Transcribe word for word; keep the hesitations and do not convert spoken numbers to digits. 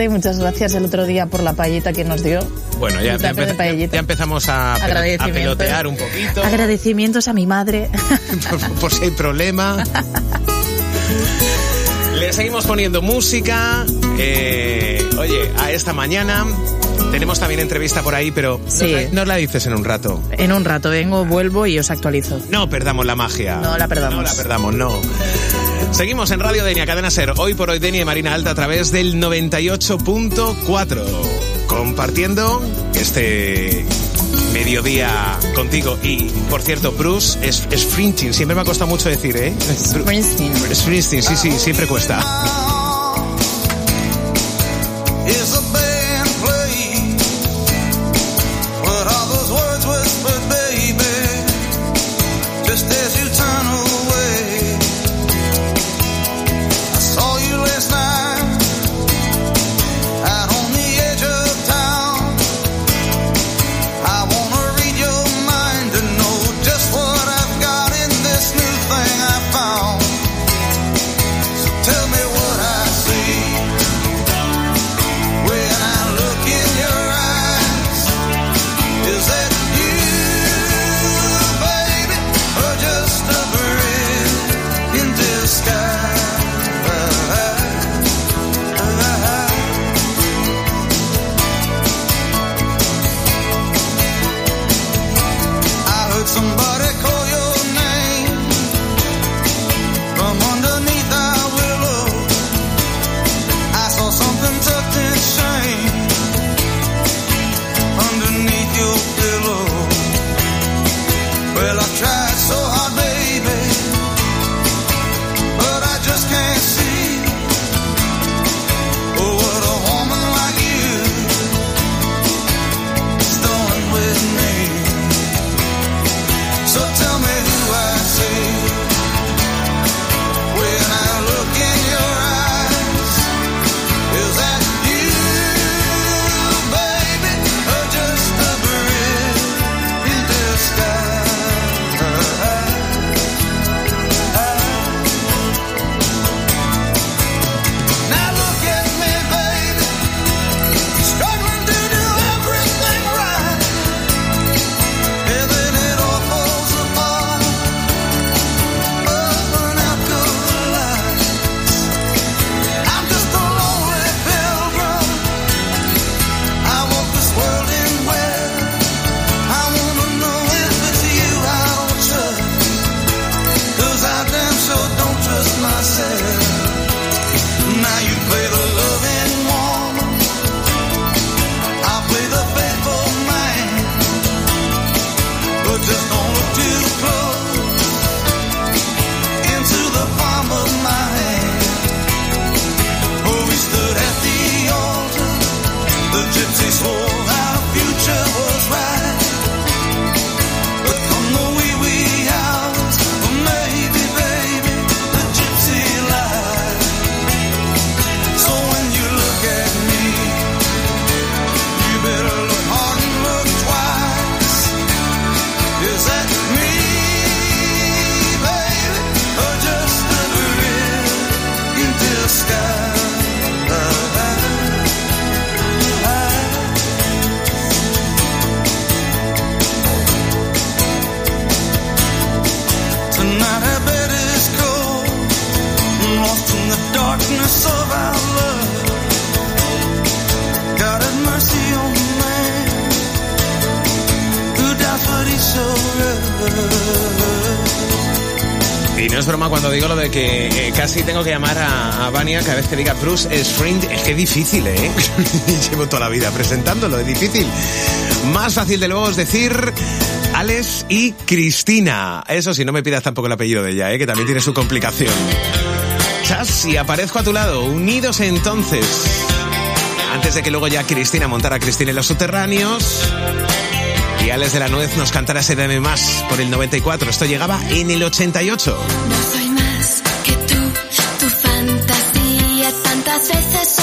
paelleta y muchas gracias el otro día por la paelleta que nos dio. Bueno, ya, ya, empeza, ya, ya empezamos a, a pelotear un poquito. Agradecimientos a mi madre. por, por si hay problema. Le seguimos poniendo música. Eh, oye, a esta mañana tenemos también entrevista por ahí, pero sí. nos, la, nos la dices en un rato. En un rato vengo, vuelvo y os actualizo. No perdamos la magia. No la perdamos. No la perdamos, no. Seguimos en Radio Denia, Cadena Ser. Hoy por hoy Denia y Marina Alta a través del noventa y ocho punto cuatro. Compartiendo este mediodía contigo. Y, por cierto, Bruce es, es Springsteen. Siempre me ha costado mucho decir, ¿eh? Springsteen. Springsteen, sí, sí, siempre cuesta. Y no es broma cuando digo lo de que eh, casi tengo que llamar a, a Vania cada vez que diga Bruce Springsteen. Es que es difícil, ¿eh? Llevo toda la vida presentándolo, es difícil. Más fácil de luego es decir Alex y Cristina. Eso sí, no me pidas tampoco el apellido de ella, ¿eh? Que también tiene su complicación. Chas, y aparezco a tu lado, unidos entonces. Antes de que luego ya Cristina montara a Cristina en los subterráneos y Alex de la Nuez nos cantara ese Dame Más por el noventa y cuatro. Esto llegaba en el ochenta y ocho. No soy más que tú, tu fantasía tantas veces